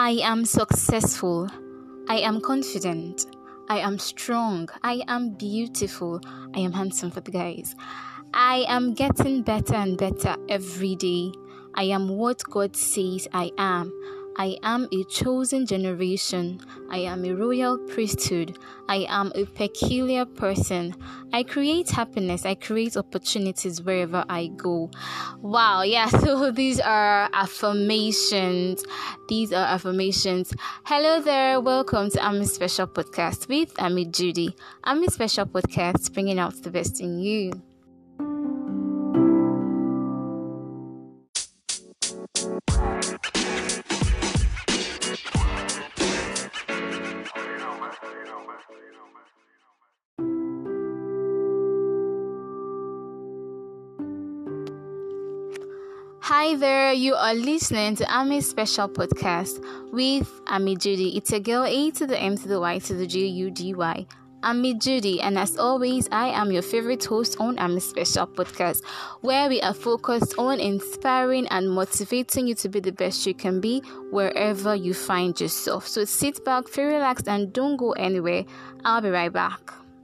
I am successful. I am confident. I am strong. I am beautiful. I am handsome for the guys. I am getting better and better every day. I am what God says I am. I am a chosen generation. I am a royal priesthood. I am a peculiar person. I create happiness. I create opportunities wherever I go. Wow, yeah, so these are affirmations. Hello there, welcome to Ami Special Podcast with Ami Judy. Ami Special Podcast, bringing out the best in you. Hi there, you are listening to Ami's Special Podcast with Ami Judy. It's a girl, A to the M to the Y to the Judy. Ami Judy, and as always, I am your favorite host on Ami's Special Podcast, where we are focused on inspiring and motivating you to be the best you can be wherever you find yourself. So sit back, feel relaxed, and don't go anywhere. I'll be right back.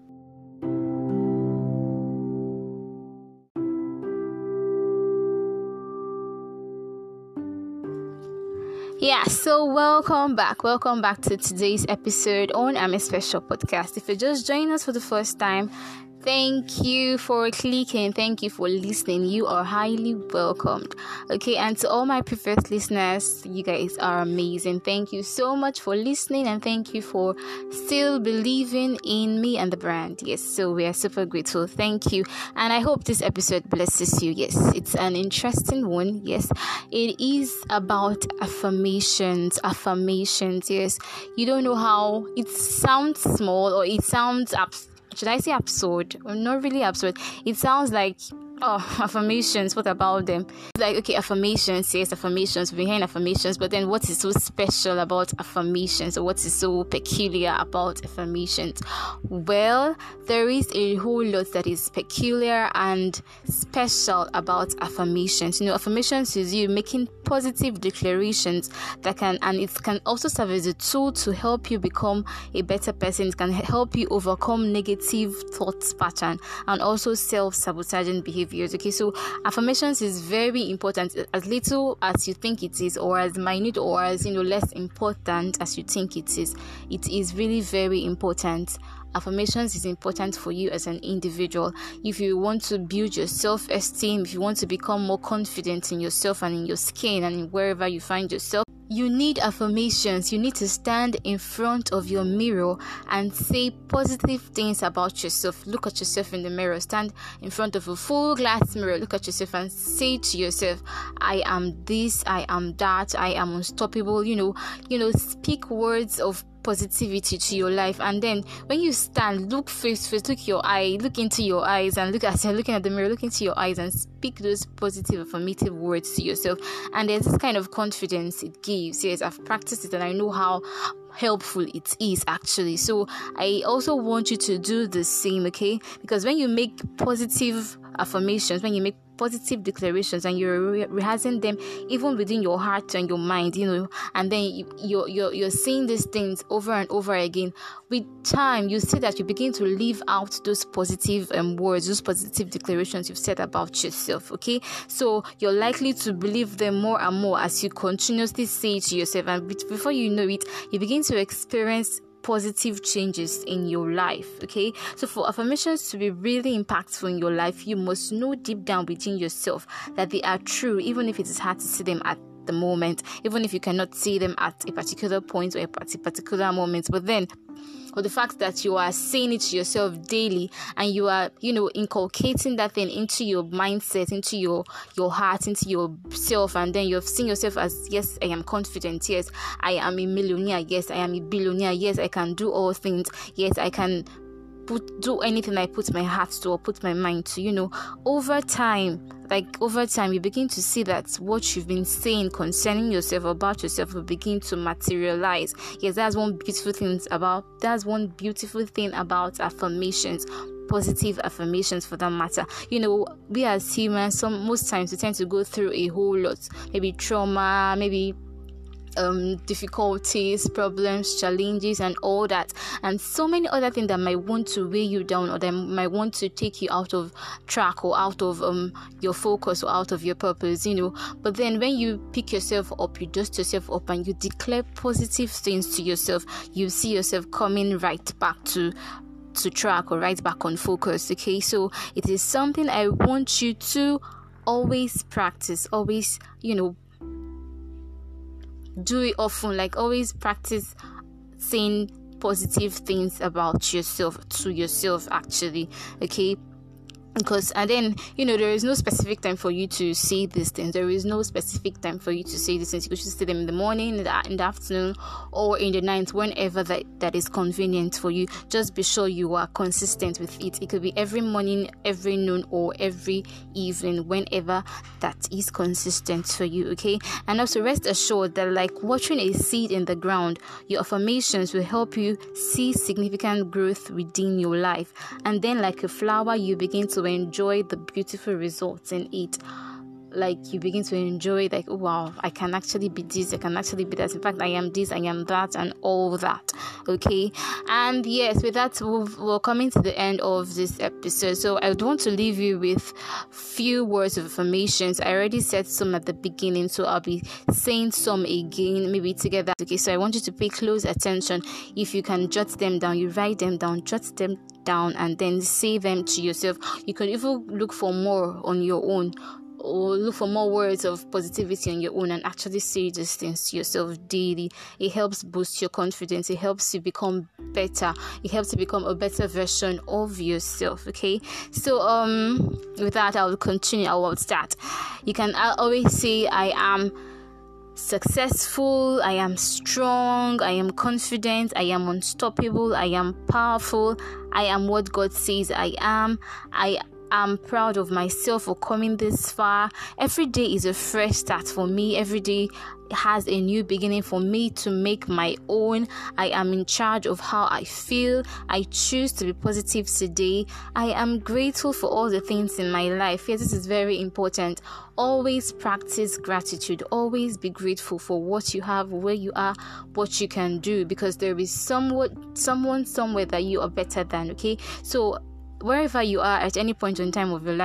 Yeah, so welcome back to today's episode on Ami Special Podcast. If you're just joining us for the first time, thank you for clicking. Thank you for listening. You are highly welcomed. Okay, and to all my previous listeners, you guys are amazing. Thank you so much for listening, and thank you for still believing in me and the brand. Yes, so we are super grateful. Thank you. And I hope this episode blesses you. Yes, it's an interesting one. Yes, it is about affirmations. Yes, you don't know how it sounds small, or it sounds should I say absurd? Well, not really absurd. It sounds like, affirmations, what about them? It's like, okay, affirmations, yes, affirmations, we're hearing affirmations, but then what is so special about affirmations, or what is so peculiar about affirmations? Well, there is a whole lot that is peculiar and special about affirmations. You know, affirmations is you making positive declarations that it can also serve as a tool to help you become a better person. It can help you overcome negative thoughts pattern and also self-sabotaging behaviors. Okay, so affirmations is very important, as little as you think it is, or as minute, or as less important as you think it is. It is really very important. Affirmations is important for you as an individual. If you want to build your self-esteem, if you want to become more confident in yourself and in your skin and in wherever you find yourself, you need affirmations. You need to stand in front of your mirror and say positive things about yourself. Look at yourself in the mirror. Stand in front of a full glass mirror. Look at yourself and say to yourself, I am this, I am that, I am unstoppable. Speak words of positivity to your life. And then when you stand, look face to face, look into your eyes, and as you're looking at the mirror, look into your eyes and speak those positive affirmative words to yourself. And there's this kind of confidence it gives. Yes, I've practiced it and I know how helpful it is actually. So I also want you to do the same, okay? Because when you make positive affirmations, when you make positive declarations and you're rehearsing them even within your heart and your mind, and then you're saying these things over and over again, with time you see that you begin to live out those positive words, those positive declarations you've said about yourself. Okay, so you're likely to believe them more and more as you continuously say it to yourself, and before you know it, you begin to experience positive changes in your life. Okay, so for affirmations to be really impactful in your life, you must know deep down within yourself that they are true, even if it is hard to see them at the moment, even if you cannot see them at a particular point or a particular moment. But then, or the fact that you are saying it to yourself daily, and you are inculcating that thing into your mindset, into your heart, into yourself, and then you're seeing yourself as, yes, I am confident, yes, I am a millionaire, yes, I am a billionaire, yes, I can do all things, yes, I can do anything I put my heart to or put my mind to. Over time you begin to see that what you've been saying concerning yourself, about yourself, will begin to materialize. Yes, that's one beautiful thing about affirmations, positive affirmations for that matter. We as humans, most times we tend to go through a whole lot, maybe trauma, maybe difficulties, problems, challenges, and all that, and so many other things that might want to weigh you down, or that might want to take you out of track, or out of your focus, or out of your purpose, But then when you pick yourself up, you dust yourself up, and you declare positive things to yourself, you see yourself coming right back to track, or right back on focus. Okay, so it is something I want you to always practice, always do it often, like always practice saying positive things about yourself to yourself, actually. Okay, because and then there is no specific time for you to say these things. There is no specific time for you to say these things. You could just say them in the morning, in the afternoon, or in the night, whenever that is convenient for you. Just be sure you are consistent with it. It could be every morning, every noon, or every evening, whenever that is consistent for you. Okay, and also rest assured that, like watering a seed in the ground, your affirmations will help you see significant growth within your life. And then, like a flower, you begin to enjoy the beautiful results in it. Like you begin to enjoy, like, oh, wow, I can actually be this, I can actually be that. In fact, I am this, I am that, and all that. Okay, and yes, with that, we're coming to the end of this episode. So I would want to leave you with few words of affirmations. I already said some at the beginning, so I'll be saying some again, maybe together. Okay, so I want you to pay close attention. If you can jot them down, you write them down, jot them down, and then say them to yourself. You can even look for more on your own, or look for more words of positivity on your own, and actually say these things to yourself daily. It helps boost your confidence. It helps you become better. It helps you become a better version of yourself. Okay, so with that, I will continue. I will start. You can always say, I am successful, I am strong, I am confident, I am unstoppable, I am powerful, I am what God says I am. I'm proud of myself for coming this far. Every day is a fresh start for me. Every day has a new beginning for me to make my own. I am in charge of how I feel. I choose to be positive today. I am grateful for all the things in my life. Yes, this is very important. Always practice gratitude. Always be grateful for what you have, where you are, what you can do, because there is someone somewhere that you are better than. Okay, so wherever you are at any point in time of your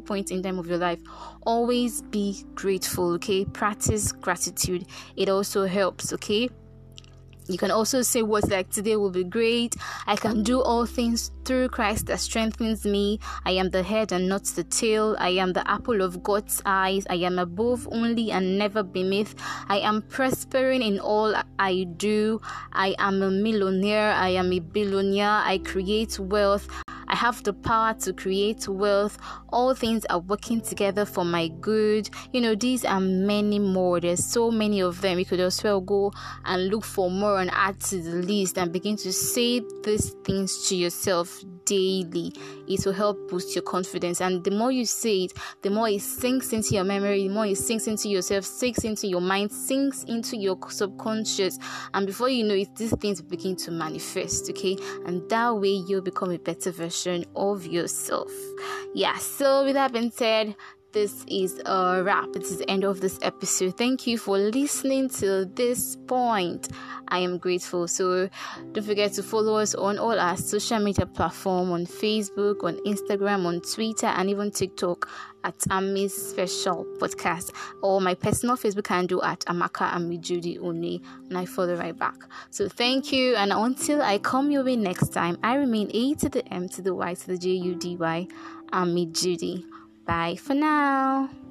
life, always be grateful. Okay, practice gratitude. It also helps. Okay, you can also say words like, today will be great. I can do all things through Christ that strengthens me. I am the head and not the tail. I am the apple of God's eyes. I am above only and never beneath. I am prospering in all I do. I am a millionaire. I am a billionaire. I create wealth. I have the power to create wealth. All things are working together for my good. These are many more. There's so many of them. You could as well go and look for more and add to the list and begin to say these things to yourself daily. It will help boost your confidence. And the more you say it, the more it sinks into your memory, the more it sinks into yourself, sinks into your mind, sinks into your subconscious. And before you know it, these things begin to manifest. Okay, and that way you'll become a better version of yourself. Yeah, so with that being said, this is a wrap. It is the end of this episode. Thank you for listening to this point. I am grateful. So don't forget to follow us on all our social media platforms, on Facebook, on Instagram, on Twitter, and even TikTok at Ami's Special Podcast, or my personal Facebook handle at Amaka Ami Judy Oni, and I follow right back. So thank you, and until I come your way next time, I remain A to the M to the Y to the Judy, Ami Judy. Bye for now.